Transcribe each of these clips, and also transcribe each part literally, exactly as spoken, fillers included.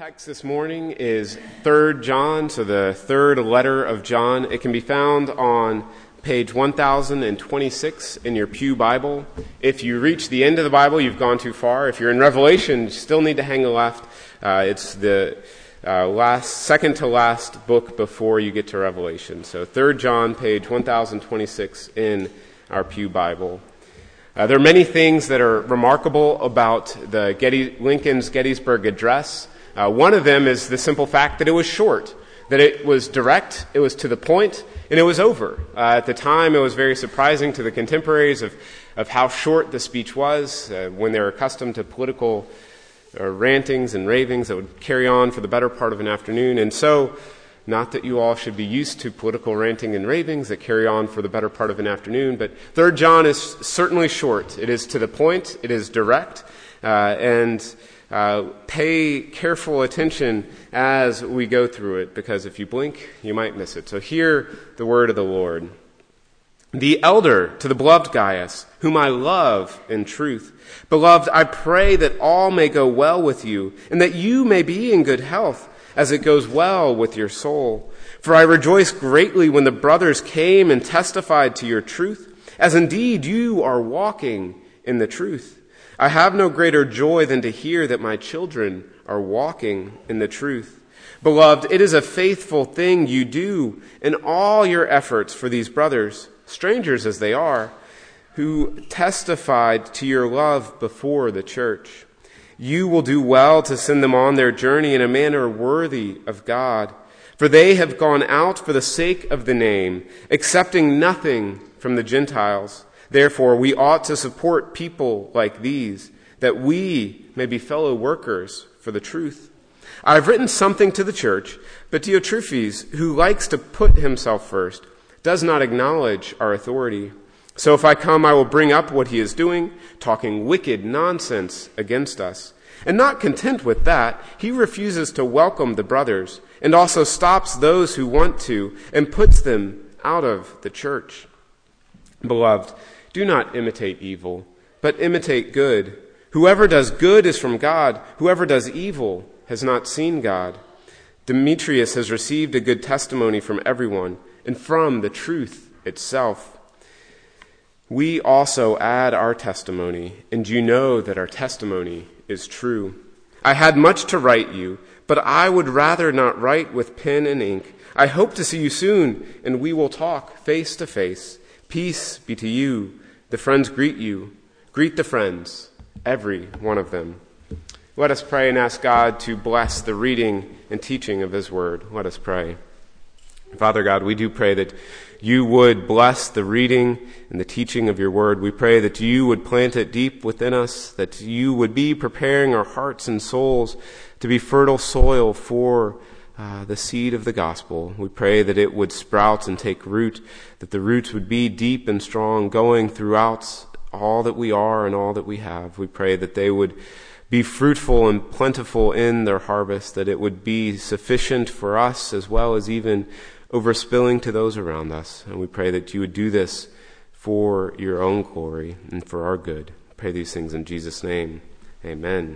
text this morning is Third John, so the third letter of John. It can be found on page one thousand twenty-six in your Pew Bible. If you reach the end of the Bible, you've gone too far. If you're in Revelation, you still need to hang a left. Uh, it's the uh, last, second to last book before you get to Revelation. So Third John, page one thousand twenty-six in our Pew Bible. Uh, there are many things that are remarkable about the Getty, Lincoln's Gettysburg Address. Uh, one of them is the simple fact that it was short, that it was direct, it was to the point, and it was over. Uh, at the time, it was very surprising to the contemporaries of, of how short the speech was, uh, when they were accustomed to political uh, rantings and ravings that would carry on for the better part of an afternoon. And so, not that you all should be used to political ranting and ravings that carry on for the better part of an afternoon, but Third John is certainly short. It is to the point, it is direct, uh, and Uh, pay careful attention as we go through it, because if you blink, you might miss it. So hear the word of the Lord. The elder to the beloved Gaius, whom I love in truth. Beloved, I pray that all may go well with you, and that you may be in good health, as it goes well with your soul. For I rejoiced greatly when the brothers came and testified to your truth, as indeed you are walking in the truth. I have no greater joy than to hear that my children are walking in the truth. Beloved, it is a faithful thing you do in all your efforts for these brothers, strangers as they are, who testified to your love before the church. You will do well to send them on their journey in a manner worthy of God, for they have gone out for the sake of the name, accepting nothing from the Gentiles. Therefore, we ought to support people like these, that we may be fellow workers for the truth. I have written something to the church, but Diotrephes, who likes to put himself first, does not acknowledge our authority. So if I come, I will bring up what he is doing, talking wicked nonsense against us. And not content with that, he refuses to welcome the brothers, and also stops those who want to, and puts them out of the church. Beloved, do not imitate evil, but imitate good. Whoever does good is from God. Whoever does evil has not seen God. Demetrius has received a good testimony from everyone and from the truth itself. We also add our testimony, and you know that our testimony is true. I had much to write you, but I would rather not write with pen and ink. I hope to see you soon, and we will talk face to face. Peace be to you. The friends greet you. Greet the friends, every one of them. Let us pray and ask God to bless the reading and teaching of his word. Let us pray. Father God, we do pray that you would bless the reading and the teaching of your word. We pray that you would plant it deep within us, that you would be preparing our hearts and souls to be fertile soil for Uh, the seed of the gospel. We pray that it would sprout and take root, that the roots would be deep and strong, going throughout all that we are and all that we have. We pray that they would be fruitful and plentiful in their harvest, that it would be sufficient for us as well as even overspilling to those around us. And we pray that you would do this for your own glory and for our good. I pray these things in Jesus' name. Amen.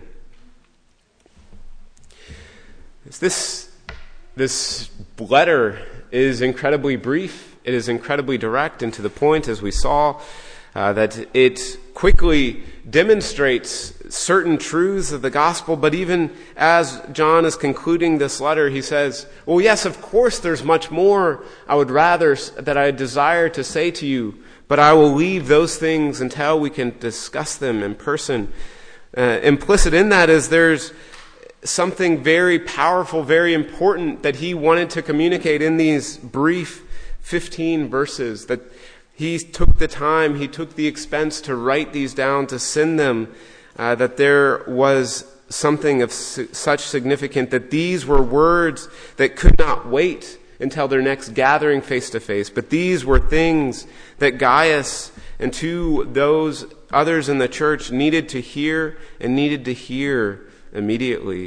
Is this This letter is incredibly brief. It is incredibly direct and to the point, as we saw, uh, that it quickly demonstrates certain truths of the gospel. But even as John is concluding this letter, he says, well, yes, of course, there's much more I would rather, that I desire to say to you, but I will leave those things until we can discuss them in person. Uh, implicit in that is there's something very powerful, very important that he wanted to communicate in these brief fifteen verses, that he took the time, he took the expense to write these down, to send them, uh, that there was something of su- such significance, that these were words that could not wait until their next gathering face to face, but these were things that Gaius and to those others in the church needed to hear and needed to hear immediately.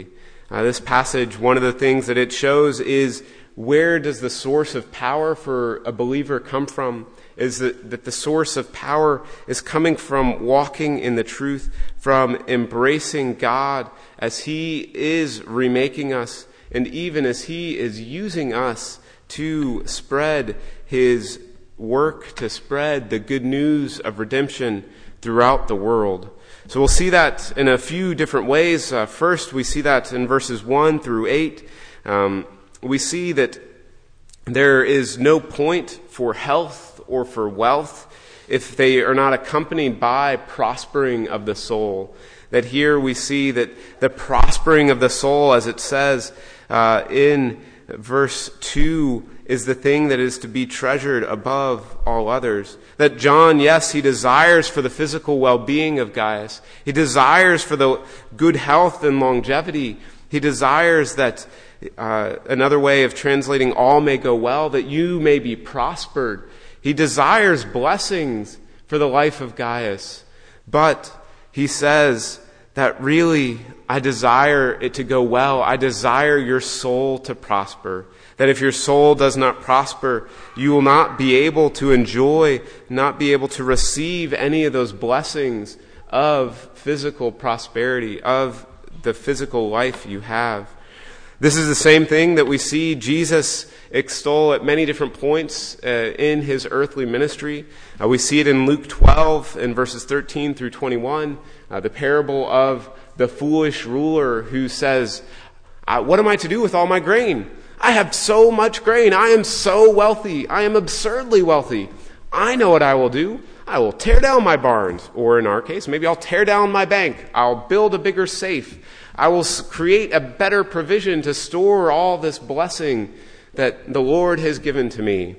Uh, this passage, one of the things that it shows is where does the source of power for a believer come from? Is that, that the source of power is coming from walking in the truth, from embracing God as He is remaking us, and even as He is using us to spread His work, to spread the good news of redemption throughout the world. So we'll see that in a few different ways. Uh, first, we see that in verses one through eight. Um, we see that there is no point for health or for wealth if they are not accompanied by prospering of the soul. That here we see that the prospering of the soul, as it says uh, in verse two, is the thing that is to be treasured above all others. That John, yes, he desires for the physical well-being of Gaius. He desires for the good health and longevity. He desires that, uh, another way of translating all may go well, that you may be prospered. He desires blessings for the life of Gaius. But he says that really, I desire it to go well. I desire your soul to prosper. That if your soul does not prosper, you will not be able to enjoy, not be able to receive any of those blessings of physical prosperity, of the physical life you have. This is the same thing that we see Jesus extol at many different points uh, in his earthly ministry. Uh, we see it in Luke twelve in verses thirteen through twenty-one, uh, the parable of the foolish ruler who says, what am I to do with all my grain? I have so much grain. I am so wealthy. I am absurdly wealthy. I know what I will do. I will tear down my barns. Or in our case, maybe I'll tear down my bank. I'll build a bigger safe. I will create a better provision to store all this blessing that the Lord has given to me.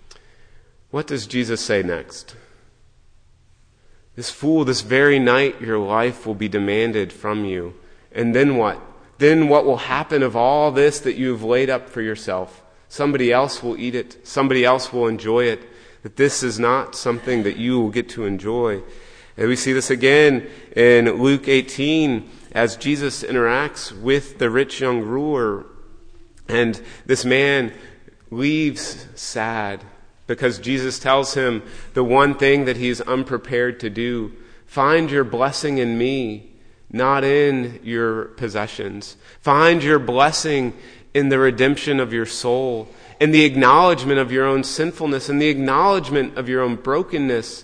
What does Jesus say next? This fool, this very night your life will be demanded from you. And then what? Then what will happen of all this that you have laid up for yourself? Somebody else will eat it. Somebody else will enjoy it. That this is not something that you will get to enjoy. And we see this again in Luke eighteen as Jesus interacts with the rich young ruler. And this man leaves sad because Jesus tells him the one thing that he's unprepared to do. Find your blessing in me, not in your possessions. Find your blessing in the redemption of your soul, in the acknowledgement of your own sinfulness, in the acknowledgement of your own brokenness.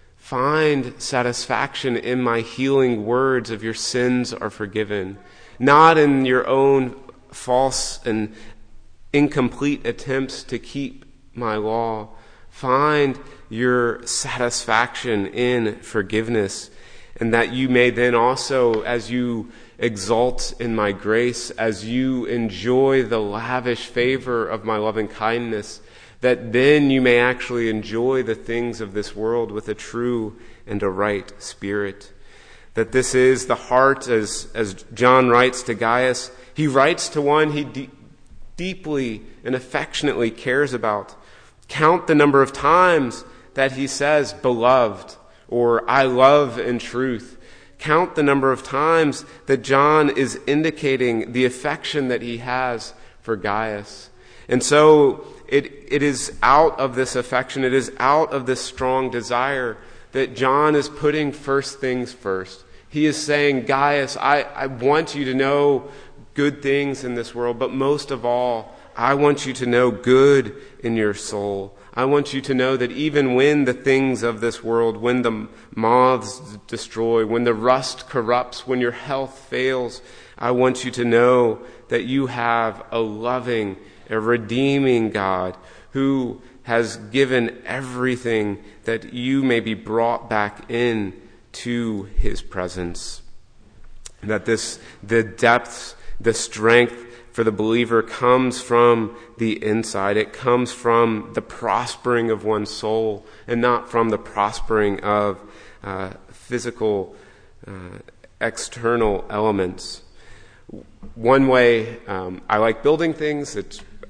Find satisfaction in my healing words of your sins are forgiven, not in your own false and incomplete attempts to keep my law. Find your satisfaction in forgiveness, and that you may then also, as you exult in my grace, as you enjoy the lavish favor of my loving kindness, that then you may actually enjoy the things of this world with a true and a right spirit. That this is the heart, as, as John writes to Gaius. He writes to one he de- deeply and affectionately cares about. Count the number of times that he says, beloved, or I love in truth. Count the number of times that John is indicating the affection that he has for Gaius. And so it it is out of this affection, it is out of this strong desire that John is putting first things first. He is saying, Gaius, I, I want you to know good things in this world, but most of all, I want you to know good in your soul. I want you to know that even when the things of this world, when the moths destroy, when the rust corrupts, when your health fails, I want you to know that you have a loving, a redeeming God who has given everything that you may be brought back in to his presence. That this, the depth, the strength for the believer comes from the inside. It comes from the prospering of one's soul and not from the prospering of uh, physical, uh, external elements. One way um, I like building things, it's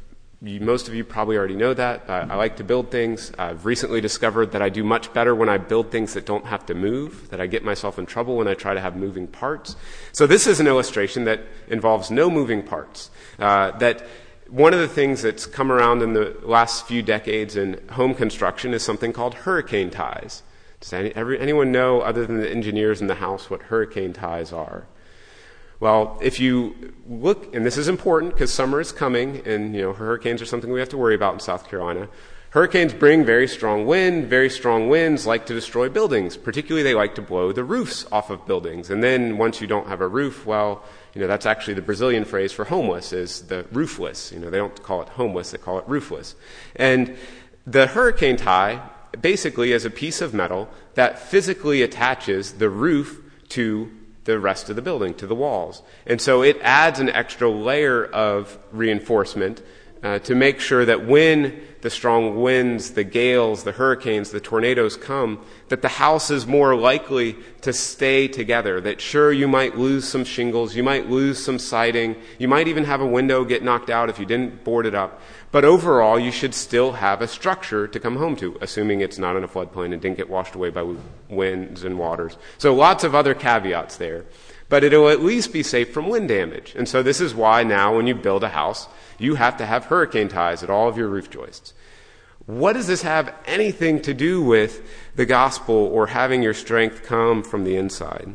you, most of you probably already know that. Uh, I like to build things. I've recently discovered that I do much better when I build things that don't have to move, that I get myself in trouble when I try to have moving parts. So this is an illustration that involves no moving parts. Uh, that one of the things that's come around in the last few decades in home construction is something called hurricane ties. Does any, every, anyone know, other than the engineers in the house, what hurricane ties are? Well, if you look, and this is important because summer is coming, and you know hurricanes are something we have to worry about in South Carolina. Hurricanes bring very strong wind. Very strong winds like to destroy buildings. Particularly, they like to blow the roofs off of buildings. And then once you don't have a roof, well, you know that's actually the Brazilian phrase for homeless, is the roofless. You know, they don't call it homeless, they call it roofless. And the hurricane tie basically is a piece of metal that physically attaches the roof to the rest of the building, to the walls. And so it adds an extra layer of reinforcement uh, to make sure that when the strong winds, the gales, the hurricanes, the tornadoes come, that the house is more likely to stay together. That sure, you might lose some shingles, you might lose some siding, you might even have a window get knocked out if you didn't board it up. But overall, you should still have a structure to come home to, assuming it's not in a floodplain and didn't get washed away by winds and waters. So lots of other caveats there. But it'll at least be safe from wind damage. And so this is why now when you build a house, you have to have hurricane ties at all of your roof joists. What does this have anything to do with the gospel or having your strength come from the inside?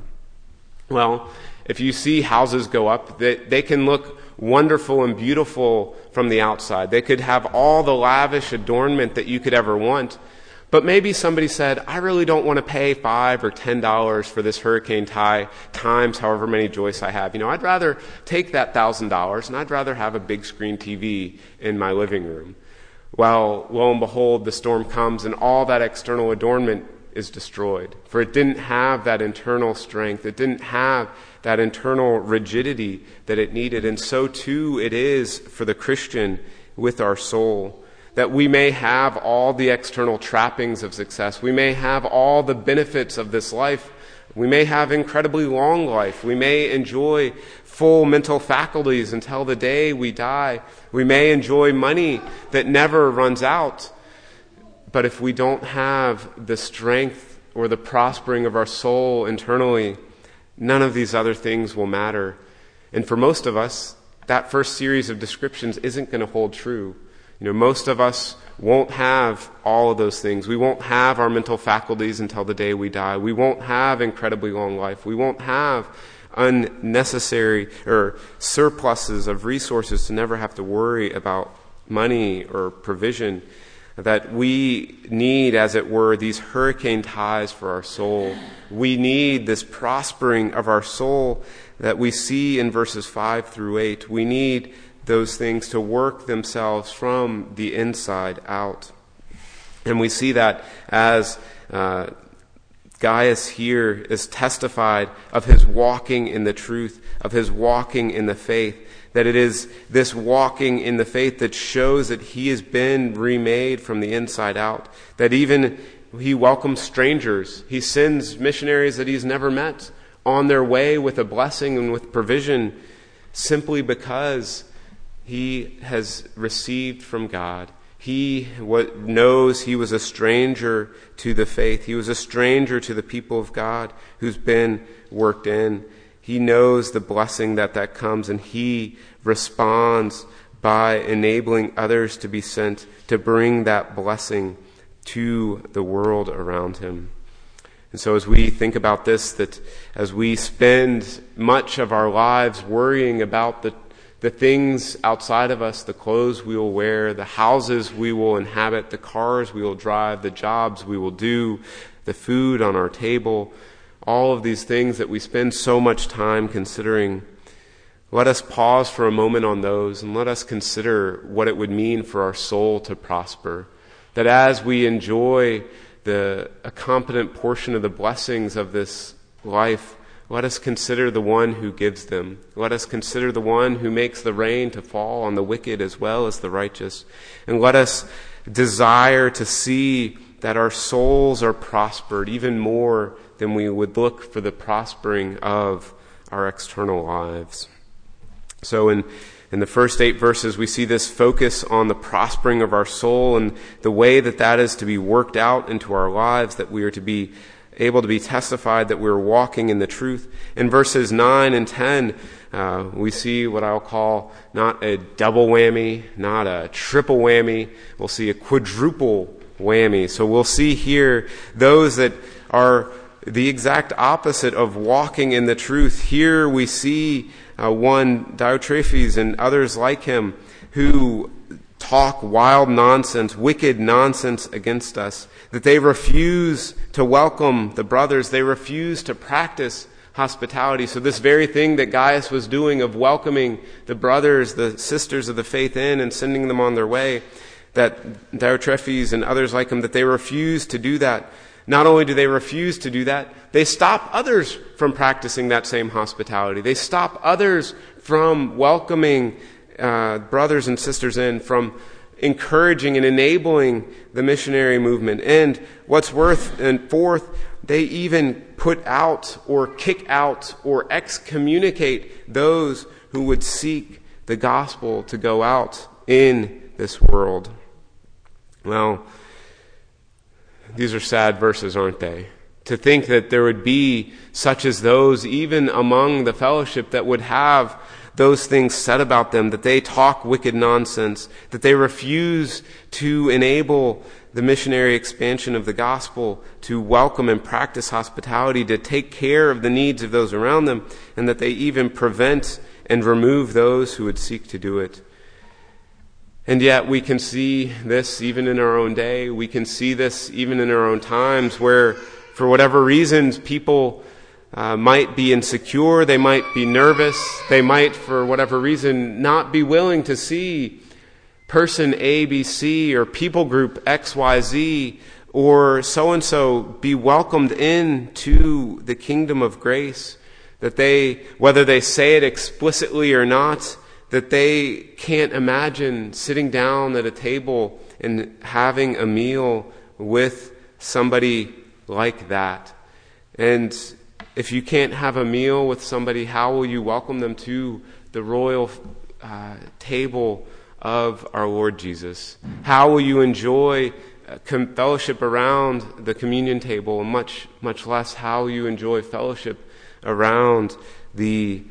Well, if you see houses go up, they, they can look wonderful and beautiful from the outside. They could have all the lavish adornment that you could ever want. But maybe somebody said, I really don't want to pay five or ten dollars for this hurricane tie times however many joists I have. You know, I'd rather take that thousand dollars and I'd rather have a big screen T V in my living room. Well, lo and behold, the storm comes and all that external adornment is destroyed. For it didn't have that internal strength. It didn't have that internal rigidity that it needed. And so too it is for the Christian with our soul. That we may have all the external trappings of success. We may have all the benefits of this life. We may have incredibly long life. We may enjoy full mental faculties until the day we die. We may enjoy money that never runs out. But if we don't have the strength or the prospering of our soul internally, none of these other things will matter. And for most of us, that first series of descriptions isn't going to hold true. You know, most of us won't have all of those things. We won't have our mental faculties until the day we die. We won't have incredibly long life. We won't have unnecessary or surpluses of resources to never have to worry about money or provision. That we need, as it were, these hurricane ties for our soul. We need this prospering of our soul that we see in verses five through eight. We need those things to work themselves from the inside out. And we see that as uh, Gaius here is testified of his walking in the truth, of his walking in the faith, that it is this walking in the faith that shows that he has been remade from the inside out, that even he welcomes strangers. He sends missionaries that he's never met on their way with a blessing and with provision simply because he has received from God. He what knows he was a stranger to the faith. He was a stranger to the people of God who's been worked in. He knows the blessing that that comes, and he responds by enabling others to be sent to bring that blessing to the world around him. And so as we think about this, that as we spend much of our lives worrying about the The things outside of us, the clothes we will wear, the houses we will inhabit, the cars we will drive, the jobs we will do, the food on our table, all of these things that we spend so much time considering, let us pause for a moment on those and let us consider what it would mean for our soul to prosper. That as we enjoy the a competent portion of the blessings of this life, let us consider the one who gives them. Let us consider the one who makes the rain to fall on the wicked as well as the righteous. And let us desire to see that our souls are prospered even more than we would look for the prospering of our external lives. So in In the first eight verses, we see this focus on the prospering of our soul and the way that that is to be worked out into our lives, that we are to be able to be testified that we're walking in the truth. In verses nine and ten, uh, we see what I'll call not a double whammy, not a triple whammy. We'll see a quadruple whammy. So we'll see here those that are the exact opposite of walking in the truth. Here we see uh, one, Diotrephes, and others like him who talk wild nonsense, wicked nonsense against us, that they refuse to welcome the brothers. They refuse to practice hospitality. So this very thing that Gaius was doing of welcoming the brothers, the sisters of the faith in and sending them on their way, that Diotrephes and others like him, that they refuse to do that. Not only do they refuse to do that, they stop others from practicing that same hospitality. They stop others from welcoming uh, brothers and sisters in, from encouraging and enabling the missionary movement. And what's worth, and fourth, they even put out or kick out or excommunicate those who would seek the gospel to go out in this world. Well, these are sad verses, aren't they? To think that there would be such as those, even among the fellowship, that would have those things said about them, that they talk wicked nonsense, that they refuse to enable the missionary expansion of the gospel, to welcome and practice hospitality, to take care of the needs of those around them, and that they even prevent and remove those who would seek to do it. And yet we can see this even in our own day. We can see this even in our own times where, for whatever reasons, people uh, might be insecure, they might be nervous, they might, for whatever reason, not be willing to see person A, B, C, or people group X, Y, Z, or so-and-so be welcomed into the kingdom of grace. That they, whether they say it explicitly or not, that they can't imagine sitting down at a table and having a meal with somebody like that. And if you can't have a meal with somebody, how will you welcome them to the royal uh, table of our Lord Jesus? How will you enjoy uh, com- fellowship around the communion table, and much, much less how will you enjoy fellowship around the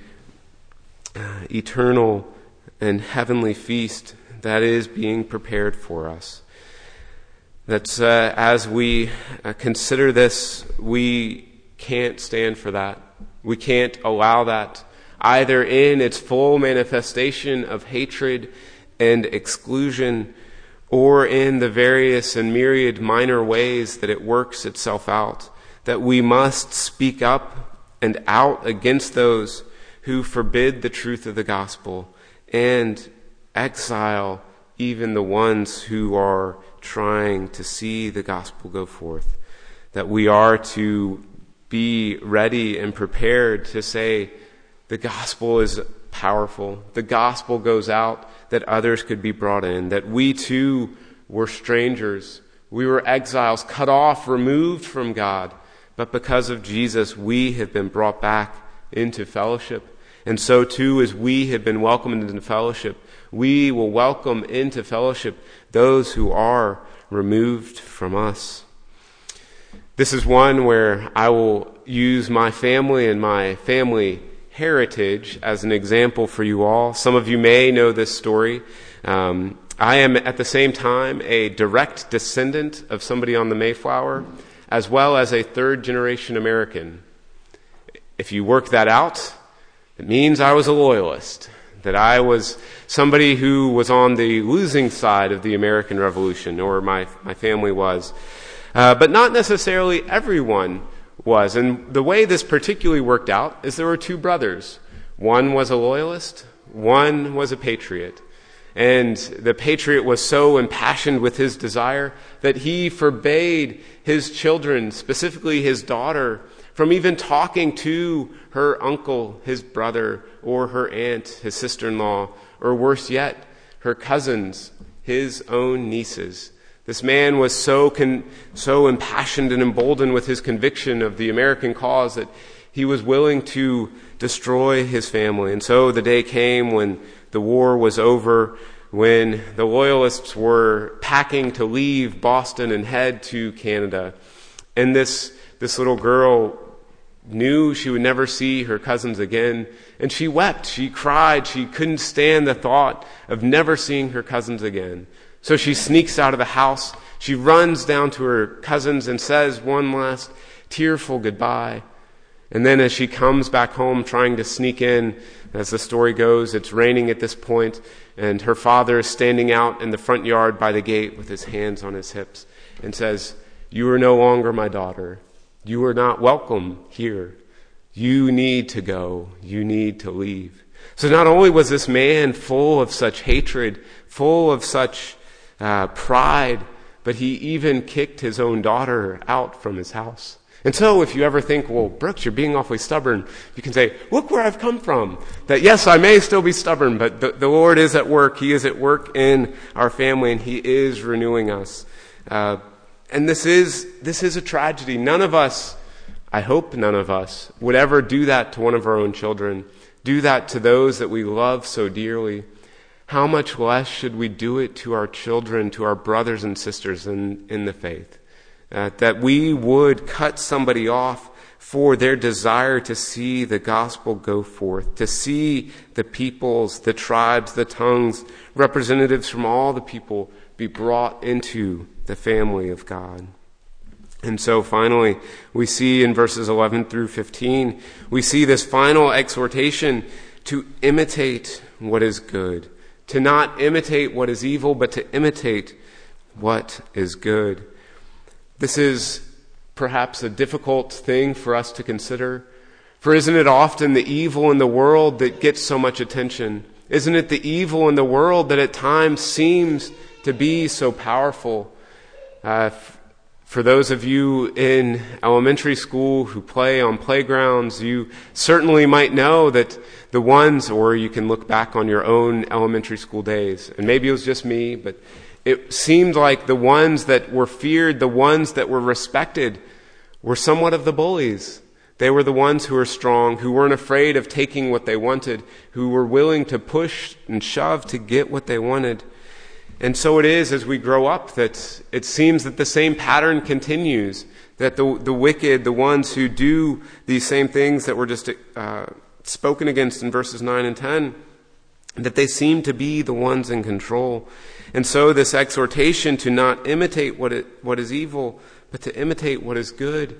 uh, eternal and heavenly feast that is being prepared for us? That's uh, as we uh, consider this, we can't stand for that. We can't allow that, either in its full manifestation of hatred and exclusion, or in the various and myriad minor ways that it works itself out. That we must speak up and out against those who forbid the truth of the gospel, and exile even the ones who are trying to see the gospel go forth. That we are to be ready and prepared to say, the gospel is powerful. The gospel goes out that others could be brought in. That we too were strangers. We were exiles, cut off, removed from God. But because of Jesus, we have been brought back into fellowship. And so too, as we have been welcomed into fellowship, we will welcome into fellowship those who are removed from us. This is one where I will use my family and my family heritage as an example for you all. Some of you may know this story. Um, I am at the same time a direct descendant of somebody on the Mayflower, as well as a third generation American. If you work that out, it means I was a loyalist, that I was somebody who was on the losing side of the American Revolution, or my, my family was. Uh, but not necessarily everyone was. And the way this particularly worked out is there were two brothers. One was a loyalist, one was a patriot. And the patriot was so impassioned with his desire that he forbade his children, specifically his daughter, from even talking to her uncle, his brother, or her aunt, his sister-in-law, or worse yet, her cousins, his own nieces. This man was so con- so impassioned and emboldened with his conviction of the American cause that he was willing to destroy his family. And so the day came when the war was over, when the Loyalists were packing to leave Boston and head to Canada. And this, this little girl knew she would never see her cousins again. And she wept, she cried, she couldn't stand the thought of never seeing her cousins again. So she sneaks out of the house, she runs down to her cousins and says one last tearful goodbye. And then as she comes back home trying to sneak in, as the story goes, it's raining at this point, and her father is standing out in the front yard by the gate with his hands on his hips and says, "You are no longer my daughter. You are not welcome here. You need to go. You need to leave." So not only was this man full of such hatred, full of such uh, pride, but he even kicked his own daughter out from his house. And so if you ever think, well, Brooks, you're being awfully stubborn, you can say, look where I've come from. That yes, I may still be stubborn, but the, the Lord is at work. He is at work in our family, and He is renewing us. Uh, and this is, this is a tragedy. None of us, I hope none of us, would ever do that to one of our own children, do that to those that we love so dearly. How much less should we do it to our children, to our brothers and sisters in, in the faith? Uh, that we would cut somebody off for their desire to see the gospel go forth, to see the peoples, the tribes, the tongues, representatives from all the people be brought into the family of God. And so finally, we see in verses eleven through fifteen, we see this final exhortation to imitate what is good, to not imitate what is evil, but to imitate what is good. This is perhaps a difficult thing for us to consider. For isn't it often the evil in the world that gets so much attention? Isn't it the evil in the world that at times seems to be so powerful? Uh, f- for those of you in elementary school who play on playgrounds, you certainly might know that the ones, or you can look back on your own elementary school days, and maybe it was just me, but it seemed like the ones that were feared, the ones that were respected, were somewhat of the bullies. They were the ones who were strong, who weren't afraid of taking what they wanted, who were willing to push and shove to get what they wanted. And so it is as we grow up that it seems that the same pattern continues, that the, the wicked, the ones who do these same things that were just uh, spoken against in verses nine and ten, that they seem to be the ones in control. And so this exhortation to not imitate what it, what is evil, but to imitate what is good,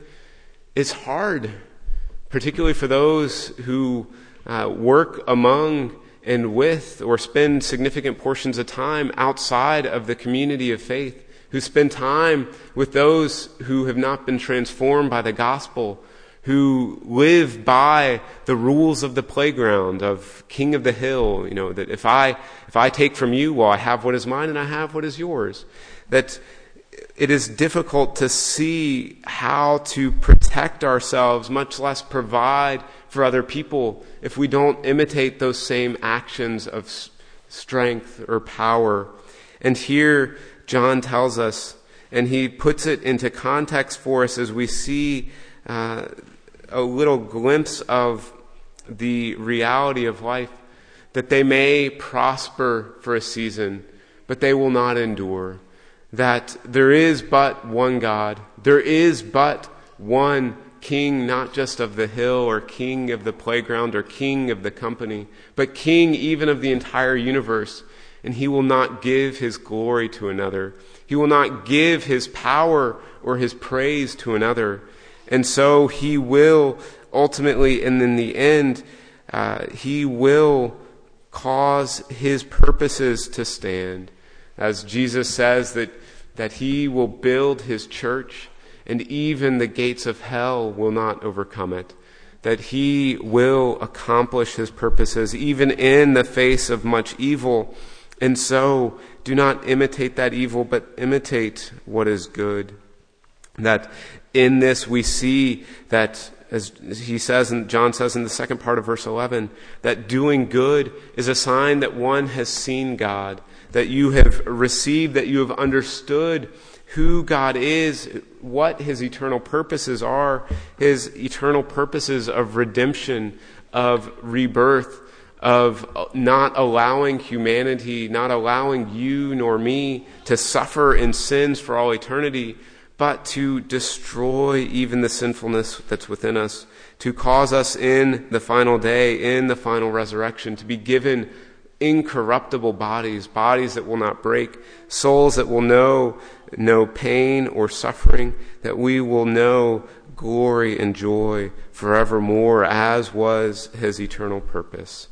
is hard, particularly for those who uh, work among and with or spend significant portions of time outside of the community of faith, who spend time with those who have not been transformed by the gospel, who live by the rules of the playground, of king of the hill, you know, that if I if I take from you, well, I have what is mine and I have what is yours. That it is difficult to see how to protect ourselves, much less provide for other people, if we don't imitate those same actions of strength or power. And here John tells us, and he puts it into context for us as we see uh, a little glimpse of the reality of life, that they may prosper for a season, but they will not endure. That there is but one God. There is but one King, not just of the hill or king of the playground or king of the company, but king even of the entire universe. And he will not give his glory to another. He will not give his power or his praise to another. And so he will ultimately, and in the end, uh, he will cause his purposes to stand. As Jesus says that, that he will build his church, and even the gates of hell will not overcome it. That he will accomplish his purposes, even in the face of much evil. And so, do not imitate that evil, but imitate what is good. That in this we see that, as he says, and John says in the second part of verse eleven, that doing good is a sign that one has seen God, that you have received, that you have understood who God is, what his eternal purposes are, his eternal purposes of redemption, of rebirth, of not allowing humanity, not allowing you nor me to suffer in sins for all eternity, but to destroy even the sinfulness that's within us, to cause us in the final day, in the final resurrection, to be given incorruptible bodies, bodies that will not break, souls that will know no pain or suffering, that we will know glory and joy forevermore, as was his eternal purpose.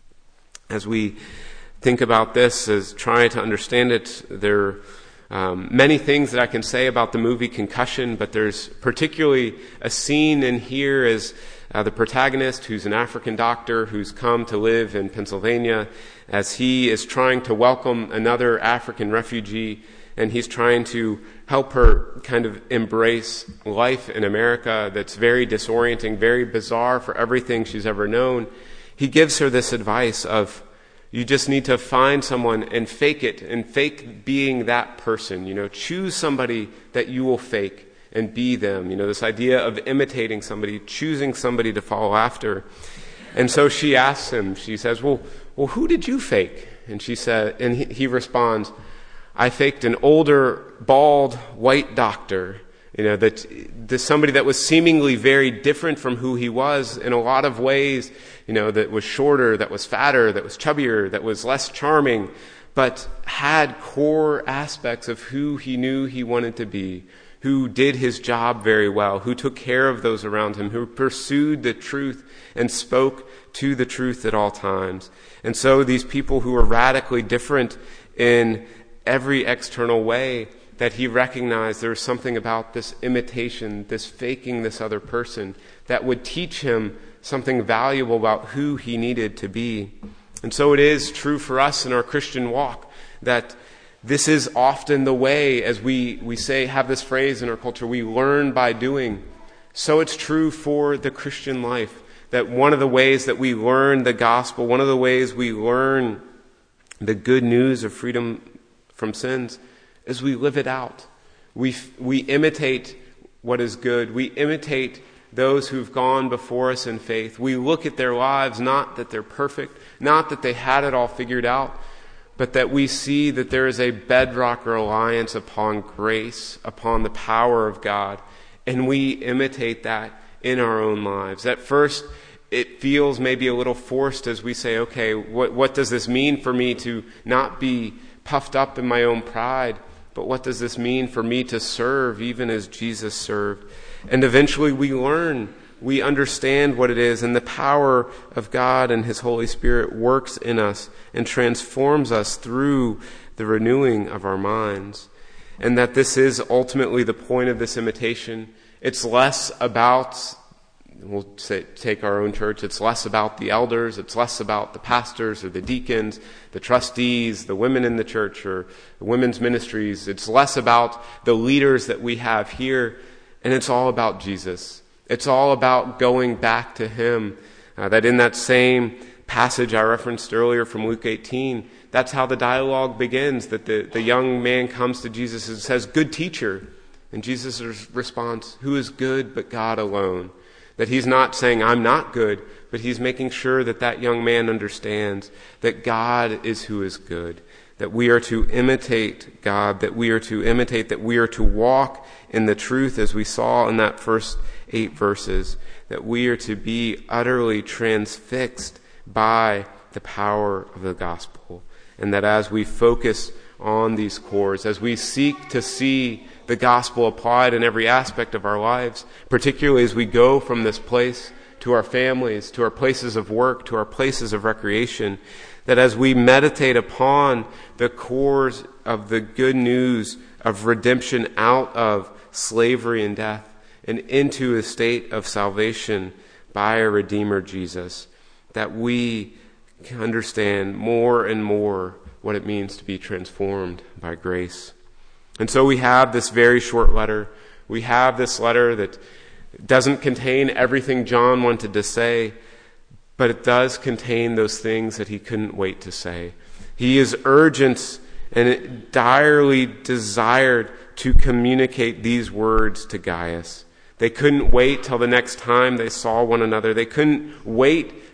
As we think about this, as trying to understand it, there are um, many things that I can say about the movie Concussion, but there's particularly a scene in here as uh, the protagonist, who's an African doctor who's come to live in Pennsylvania, as he is trying to welcome another African refugee, and he's trying to help her kind of embrace life in America that's very disorienting, very bizarre for everything she's ever known. He gives her this advice of, you just need to find someone and fake it, and fake being that person. You know, choose somebody that you will fake and be them. You know, this idea of imitating somebody, choosing somebody to follow after. And so she asks him, she says, well, well, who did you fake? And she said, and he, he responds, I faked an older, bald, white doctor. You know, that this somebody that was seemingly very different from who he was in a lot of ways, you know, that was shorter, that was fatter, that was chubbier, that was less charming, but had core aspects of who he knew he wanted to be, who did his job very well, who took care of those around him, who pursued the truth and spoke to the truth at all times. And so these people who are radically different in every external way, that he recognized there was something about this imitation, this faking this other person, that would teach him something valuable about who he needed to be. And so it is true for us in our Christian walk that this is often the way, as we, we say, have this phrase in our culture, we learn by doing. So it's true for the Christian life, that one of the ways that we learn the gospel, one of the ways we learn the good news of freedom from sins, is we live it out. We we imitate what is good. We imitate those who've gone before us in faith. We look at their lives, not that they're perfect, not that they had it all figured out, but that we see that there is a bedrock reliance upon grace, upon the power of God, and we imitate that in our own lives. At first, it feels maybe a little forced as we say, okay, what, what does this mean for me to not be puffed up in my own pride? But what does this mean for me to serve even as Jesus served? And eventually we learn, we understand what it is, and the power of God and His Holy Spirit works in us and transforms us through the renewing of our minds. And that this is ultimately the point of this imitation. It's less about, we'll say, take our own church, it's less about the elders, it's less about the pastors or the deacons, the trustees, the women in the church or the women's ministries. It's less about the leaders that we have here, and it's all about Jesus. It's all about going back to Him. Uh, that in that same passage I referenced earlier from Luke eighteen, that's how the dialogue begins, that the, the young man comes to Jesus and says, "Good teacher." And Jesus responds, "Who is good but God alone?" That he's not saying, "I'm not good," but he's making sure that that young man understands that God is who is good, that we are to imitate God, that we are to imitate, that we are to walk in the truth as we saw in that first eight verses, that we are to be utterly transfixed by the power of the gospel. And that as we focus on these cores, as we seek to see the gospel applied in every aspect of our lives, particularly as we go from this place to our families, to our places of work, to our places of recreation, that as we meditate upon the cores of the good news of redemption out of slavery and death and into a state of salvation by a Redeemer, Jesus, that we can understand more and more what it means to be transformed by grace. And so we have this very short letter. We have this letter that doesn't contain everything John wanted to say, but it does contain those things that he couldn't wait to say. He is urgent and direly desired to communicate these words to Gaius. They couldn't wait till the next time they saw one another. They couldn't wait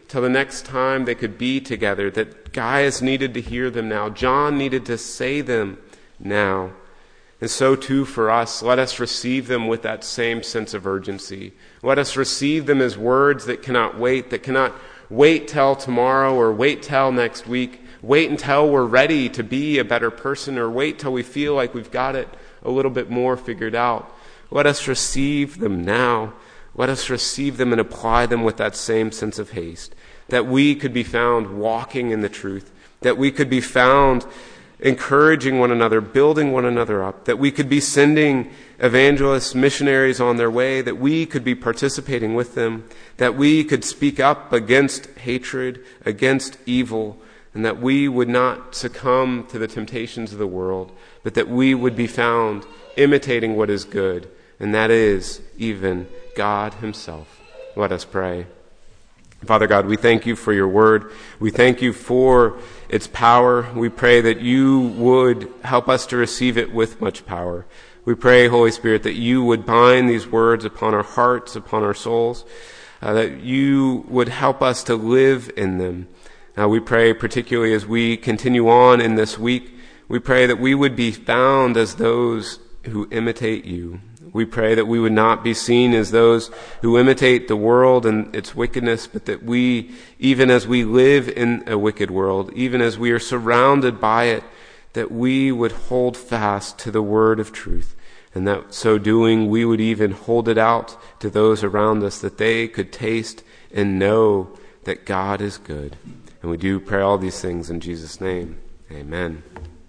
till the next time they could be together, that Gaius needed to hear them now. John needed to say them now. And so too for us, let us receive them with that same sense of urgency. Let us receive them as words that cannot wait, that cannot wait till tomorrow or wait till next week, wait until we're ready to be a better person, or wait till we feel like we've got it a little bit more figured out. Let us receive them now. Let us receive them and apply them with that same sense of haste, that we could be found walking in the truth, that we could be found encouraging one another, building one another up, that we could be sending evangelists, missionaries on their way, that we could be participating with them, that we could speak up against hatred, against evil, and that we would not succumb to the temptations of the world, but that we would be found imitating what is good, and that is even God himself. Let us pray. Father God, we thank you for your word. We thank you for its power. We pray that you would help us to receive it with much power. We pray, Holy Spirit, that you would bind these words upon our hearts, upon our souls, uh, that you would help us to live in them. Uh, we pray particularly as we continue on in this week, we pray that we would be found as those who imitate you. We pray that we would not be seen as those who imitate the world and its wickedness, but that we, even as we live in a wicked world, even as we are surrounded by it, that we would hold fast to the word of truth, and that so doing we would even hold it out to those around us, that they could taste and know that God is good. And we do pray all these things in Jesus' name. Amen.